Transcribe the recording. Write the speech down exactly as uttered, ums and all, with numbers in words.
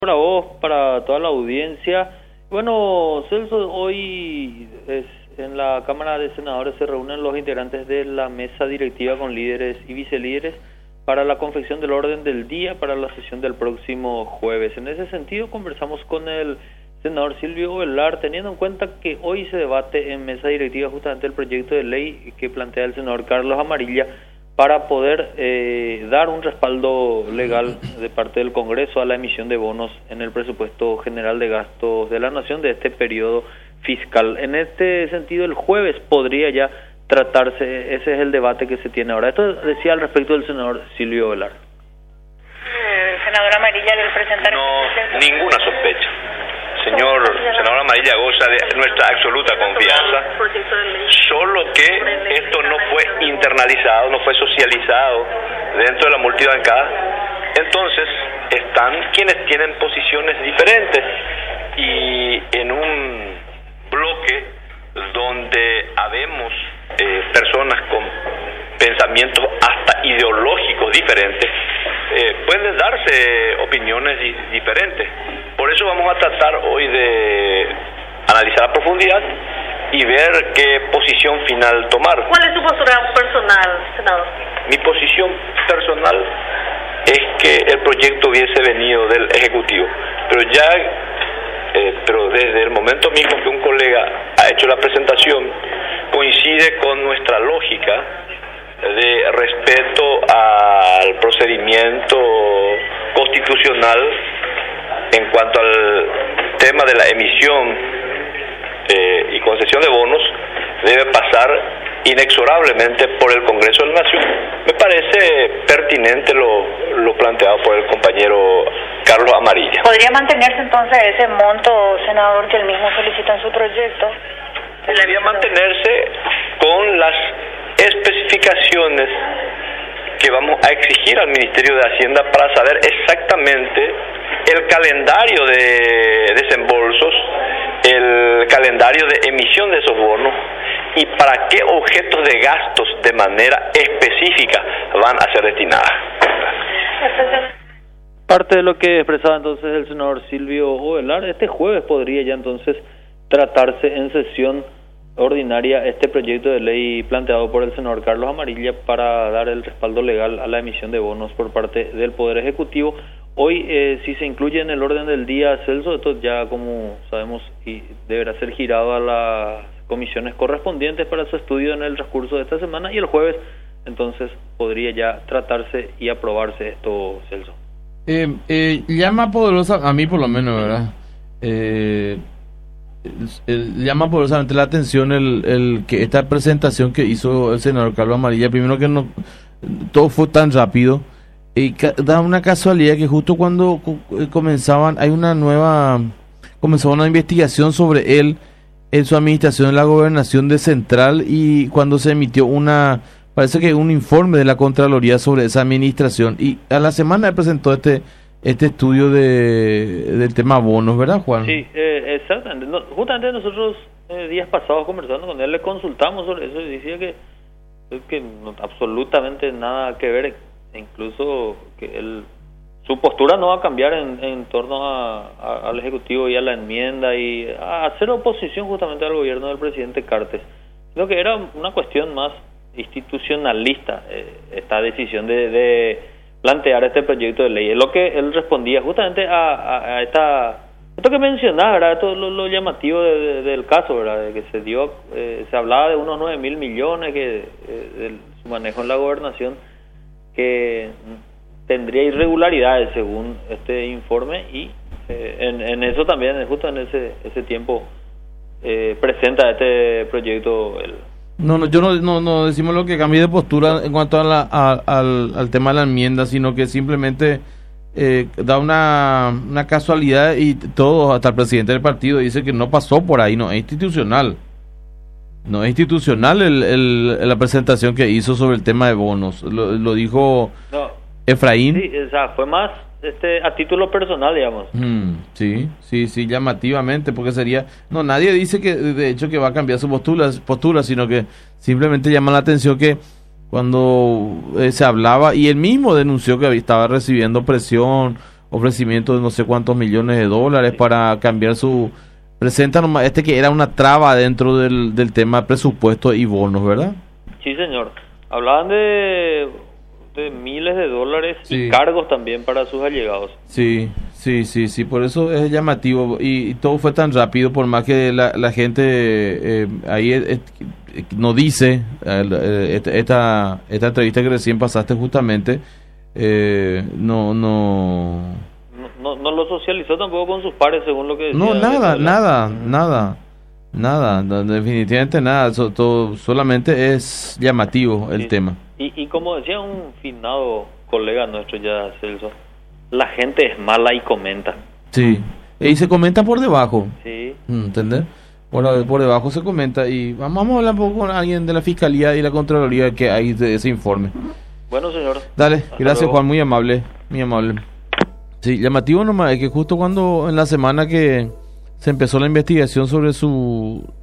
Para vos, para toda la audiencia. Bueno, Celso, hoy es, en la Cámara de Senadores se reúnen los integrantes de la mesa directiva con líderes y vicelíderes para la confección del orden del día para la sesión del próximo jueves. En ese sentido, conversamos con el senador Silvio Velar, teniendo en cuenta que hoy se debate en mesa directiva justamente el proyecto de ley que plantea el senador Carlos Amarilla para poder eh, dar un respaldo legal de parte del Congreso a la emisión de bonos en el presupuesto general de gastos de la Nación de este periodo fiscal. En este sentido, el jueves podría ya tratarse, ese es el debate que se tiene ahora. Esto decía al respecto del senador Silvio Velar. Eh, senador Amarilla, al presentar... No, ninguna sospecha. Señor senador Amarilla goza de nuestra absoluta confianza, solo que esto no fue internalizado, no fue socializado dentro de la multibancada. Entonces están quienes tienen posiciones diferentes y en un bloque donde habemos eh, personas con pensamientos hasta ideológicos diferentes, eh, pueden darse opiniones di- diferentes. Por eso vamos a tratar hoy de analizar a profundidad y ver qué posición final tomar. ¿Cuál es su postura personal, senador? Mi posición personal es que el proyecto hubiese venido del Ejecutivo, pero ya, eh, pero desde el momento mismo que un colega ha hecho la presentación, coincide con nuestra lógica de respeto al procedimiento constitucional en cuanto al tema de la emisión eh, y concesión de bonos. Debe pasar inexorablemente por el Congreso de la Nación. Me parece pertinente lo, lo planteado por el compañero Carlos Amarilla. ¿Podría mantenerse entonces ese monto, senador, que él mismo solicita en su proyecto? Podría mantenerse con las especificaciones que vamos a exigir al Ministerio de Hacienda para saber exactamente el calendario de desembolsos, el calendario de emisión de esos bonos y para qué objetos de gastos de manera específica van a ser destinadas. Parte de lo que expresaba entonces el senador Silvio Velar, este jueves podría ya entonces tratarse en sesión ordinaria este proyecto de ley planteado por el senador Carlos Amarilla para dar el respaldo legal a la emisión de bonos por parte del Poder Ejecutivo. Hoy, eh, si se incluye en el orden del día, Celso, esto ya como sabemos y deberá ser girado a las comisiones correspondientes para su estudio en el transcurso de esta semana, y el jueves entonces podría ya tratarse y aprobarse esto, Celso. Eh, eh, llama poderosa, a mí por lo menos, ¿verdad? Eh, el, el, llama poderosamente la atención el, el que esta presentación que hizo el senador Carlos Amarilla, primero que no todo fue tan rápido, y ca- da una casualidad que justo cuando co- comenzaban, hay una nueva, comenzó una investigación sobre él en su administración en la gobernación de Central, y cuando se emitió una, parece que un informe de la Contraloría sobre esa administración, y a la semana él presentó este este estudio de del tema bonos, ¿verdad, Juan? Sí, eh, exactamente. No, justamente nosotros eh, días pasados conversando con él le consultamos sobre eso y decía que, que no, absolutamente nada que ver, incluso que él, su postura no va a cambiar en, en torno a, a, al Ejecutivo y a la enmienda y a hacer oposición justamente al gobierno del presidente Cartes, sino que era una cuestión más institucionalista eh, esta decisión de, de plantear este proyecto de ley. Es lo que él respondía justamente a, a, a esta esto que mencionaba, ¿verdad? Esto es lo, lo llamativo de, de, del caso, ¿verdad? De que se dio, eh, se hablaba de unos nueve mil millones que eh, de su manejo en la gobernación, que tendría irregularidades según este informe, y eh, en, en eso también, justo en ese ese tiempo eh, presenta este proyecto el No, no, yo no, no, no decimos lo que cambie de postura en cuanto a la, a, al, al tema de la enmienda, sino que simplemente eh, da una, una casualidad y todo, hasta el presidente del partido dice que no pasó por ahí, no es institucional. No es institucional el, el, la presentación que hizo sobre el tema de bonos, lo, lo dijo no, Efraín. Sí, o sea, fue más este a título personal, digamos. Mm, sí, sí, sí, llamativamente, porque sería, no, nadie dice que de hecho que va a cambiar su postura, postura, sino que simplemente llama la atención que cuando eh, se hablaba, y él mismo denunció que estaba recibiendo presión ofrecimiento de no sé cuántos millones de dólares para cambiar su... Presenta nomás este que era una traba dentro del, del tema presupuesto y bonos, ¿verdad? Sí, señor. Hablaban de, de miles de dólares sí. y cargos también para sus allegados. Sí, sí, sí, sí, por eso es llamativo y, y todo fue tan rápido, por más que la, la gente eh, ahí es, es, no dice eh, esta, esta entrevista que recién pasaste justamente, eh, no, no, no, no, no lo socializó tampoco con sus pares según lo que decía. No, nada, nada, nada, nada, no, definitivamente nada, so, todo, solamente es llamativo el sí. tema. Y, y como decía un finado colega nuestro ya, Celso, la gente es mala y comenta. Sí, y se comenta por debajo. Sí. ¿Entendés? Por, por debajo se comenta y vamos a hablar un poco con alguien de la Fiscalía y la Contraloría que hay de ese informe. Bueno, señor. Dale, Hasta gracias luego. Juan, muy amable, muy amable. Sí, llamativo nomás es que justo cuando en la semana que se empezó la investigación sobre su